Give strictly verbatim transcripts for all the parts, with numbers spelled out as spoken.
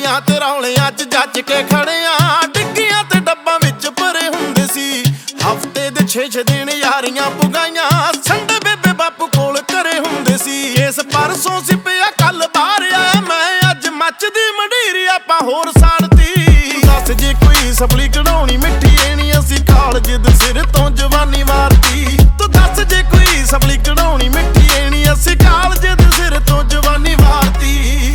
ਲੜਾਈਆਂ ਤੇ ਰੌਲੇ ਅੱਜ ਜੱਜ ਕੇ ਖੜੇ ਆ। ਡਿੱਗੀਆਂ ਤੇ ਡੱਬਾਂ ਵਿੱਚ ਭਰੇ ਹੁੰਦੇ ਸੀ ਹਫਤੇ ਦੇ ਛੇ ਛੇ ਦਿਨ ਯਾਰੀਆਂ ਪੁਗਾਈਆਂ। ਸੰਡੇ ਬੇਬੇ ਬਾਪੂ ਕੋਲ ਘਰੇ ਹੁੰਦੇ ਸੀ। ਇਸ ਪਰਸੋਂ ਸੀ ਪਿਆ ਕੱਲ ਬਾਹਰ ਆਇਆ ਮੈਂ। ਅੱਜ ਮੱਚਦੀ ਮੰਡੀਰ ਆਪਾਂ ਹੋਰ ਸਾੜਤੀ। ਦੱਸ ਜੇ ਕੋਈ ਸਪਲੀ ਕਢਾਉਣੀ ਮਿੱਠੀ ਐਣੀ ਅਸੀਂ ਕਾਲਜ ਦੇ ਸਿਰ ਤੋਂ ਜਵਾਨੀ ਵਾਰਤੀ। ਤੂੰ ਦੱਸ ਜੇ ਕੋਈ ਸਪਲੀ ਕਢਾਉਣੀ ਮਿੱਠੀ ਐਣੀ ਅਸੀਂ ਕਾਲਜ ਦੇ ਸਿਰ ਤੋਂ ਜਵਾਨੀ ਵਾਰਤੀ।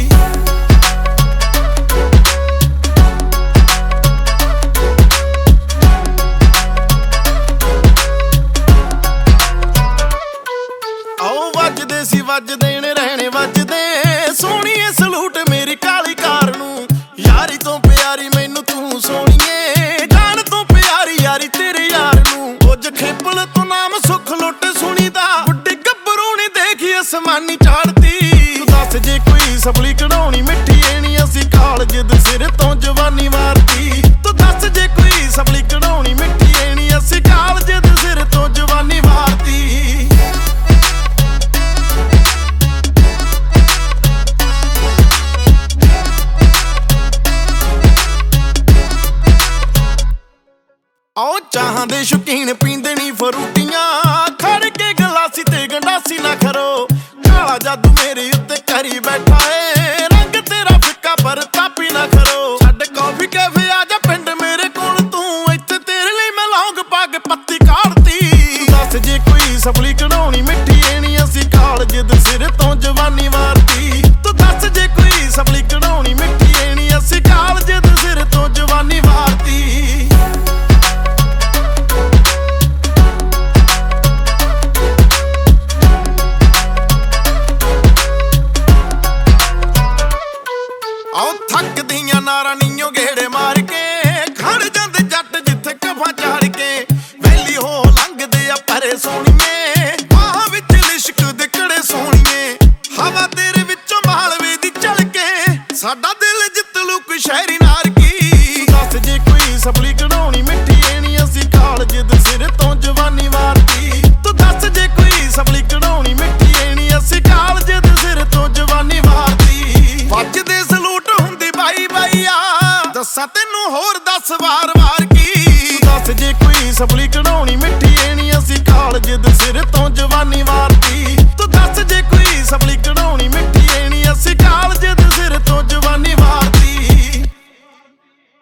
ਵੱਜਦੇ ਸੀ ਵੱਜਦੇ ਨੇ ਰਹਿਣੇ ਵੱਜਦੇ ਸੋਹਣੀਏ ਸਲੂਟ ਮੇਰੀ ਕਾਲੀ ਕਾਰ ਨੂੰ। ਯਾਰੀ ਤੋਂ ਪਿਆਰੀ ਮੈਨੂੰ ਤੂੰ ਸੋਹਣੀਏ ਜਾਨ ਤੋਂ ਪਿਆਰੀ ਯਾਰੀ ਤੇਰੇ ਯਾਰ ਨੂੰ। ਕੁਝ ਖੇਪਲ ਤੋਂ ਨਾਮ ਸੁੱਖ ਲੁੱਟ ਸੁਣੀਦਾ ਬੁੱਢੀ ਗੱਭਰੂ ਨੇ ਦੇਖੀ ਅਸਮਾਨੀ ਚਾੜਤੀ। ਤੂੰ ਦੱਸ ਜੇ ਕੋਈ ਸਪਲੀ ਕਢਾਉਣੀ ਮਿੱਠੀ ਐਣੀ ਅਸੀਂ ਕਾਲਜ ਦੇ ਸਿਰ ਤੋਂ ਜਵਾਨੀ ਵਾਰਤੀ। ਤੂੰ ਦੱਸ ਜੇ ਕੋਈ ਸਪਲੀ ਕਢਾਉਣੀ ਮਿੱਠੀ ਐਣੀ ਅਸੀਂ ਕਾਲਜ ਦੇ ਸਿਰ ਤੋਂ ਜਵਾਨੀ ਵਾਰਤੀ। ਆਓ ਚਾਹਾਂ ਦੇ ਸ਼ੌਕੀਨ ਪੀਂਦੇ ਨੀ ਫਰੂਟੀਆਂ ਖੜ ਕੇ ਗਲਾਸੀ ਤੇ ਗੰਡਾਸੀ ਨਾ ਖਰੋ। ਕਾਲਾ ਜਾਦੂ ਮੇਰੇ ਉੱਤੇ ਕਰੀ ਬੈਠਾ ਏ ਰੰਗ ਤੇਰਾ ਫਿੱਕਾ ਪਰ ਤਾਪੀ ਨਾ ਖਰੋ। ਛੱਡ ਕਾਫੀ ਕੈਫੇ ਆ ਜਾ ਪਿੰਡ ਮੇਰੇ ਕੋਲ ਤੂੰ ਇੱਥੇ ਤੇਰੇ ਲਈ ਮੈਂ ਲੌਂਗ ਪਾ ਕੇ ਪੱਤੀ ਕਾੜਤੀ। ਦੱਸ ਜੇ ਕੋਈ ਸਪਲੀ ਕਢਾਉਣੀ ਮਿੱਠੀ ਐਣੀ ਅਸੀਂ ਕਾਲਜ ਦੇ ਸਿਰ ਤੋਂ ਜਵਾਨੀ ਵਾਰਤੀ। ਤੂੰ ਦੱਸ ਜੇ ਕੋਈ ਸਪਲੀ ਕਢਾਉਣੀ ਮਿੱਠੀ ਐਣੀ ਅਸੀਂ ਕਾਲਜ ਦੇ ਸਿਰ ਤੋਂ ਜਵਾਨੀ ਵਾਰਤੀ। ਆਓ ਥੱਕਦੀਆਂ ਨਾਰਾਂ ਨੀਓ ਗੇੜੇ ਮਾਰ ਕੇ ਖੜ ਜਾਂਦੇ ਜੱਟ ਜਿੱਥੇ ਕਫਾ ਚਾੜ ਕੇ। ਵੈਲੀ ਹੋ ਲੰਘਦੇ ਆ ਪਰੇ ਸੋਹਣੀਏ ਬਾਹਾਂ ਵਿੱਚ ਲਿਸ਼ਕ ਦੇ ਕੜੇ ਸੋਹਣੀਏ। ਹਵਾ ਤੇਰੇ ਵਿੱਚੋਂ ਮਾਲਵੇ ਦੀ ਚਲ ਕੇ ਸਾਡਾ ਦਿਲ ਜਿੱਤ ਲੂ ਕੋਈ ਸ਼ਹਿਰੀ ਨਾਰ ਕੀ। ਦੱਸ ਜੇ ਕੋਈ ਸਪਲੀ ਕਢਾਉਣੀ ਮਿੱਠੀ ਐਣੀ ਅਸੀਂ ਕਾਲਜ ਦੇ ਸਿਰ ਤੋਂ ਜਵਾਨੀ ਵਾਰਤੀ। ਤੂੰ ਦੱਸ ਜੇ ਕੋਈ ਸਪਲੀ ਕਢਾਉਣੀ ਮਿੱਠੀ ਐਣੀ ਅਸੀਂ ਕਾਲਜ ਦੇ ਸਿਰ ਤੋਂ ਜਵਾਨੀ ਵਾਰਤੀ। ਵੱਜਦੇ ਸਲੂਟ ਹੁੰਦੀ ਬਾਈ ਬਾਈ ਆ ਦੱਸਾਂ ਤੈਨੂੰ ਹੋਰ ਦਸ ਵਾਰ ਵਾਰ ਕੀ। ਦੱਸ ਜੇ ਕੋਈ ਸਪਲੀ ਕਢਾਉਣੀ ਮਿੱਠੀ ਐਣੀ ਅਸੀਂ ਕਾਲਜ ਦੇ ਸਿਰ ਤੋਂ ਜਵਾਨੀ ਵਾਰਤੀ। ਤੂੰ ਦੱਸ ਜੇ ਕੋਈ ਸਪਲੀ ਕਢਾਉਣੀ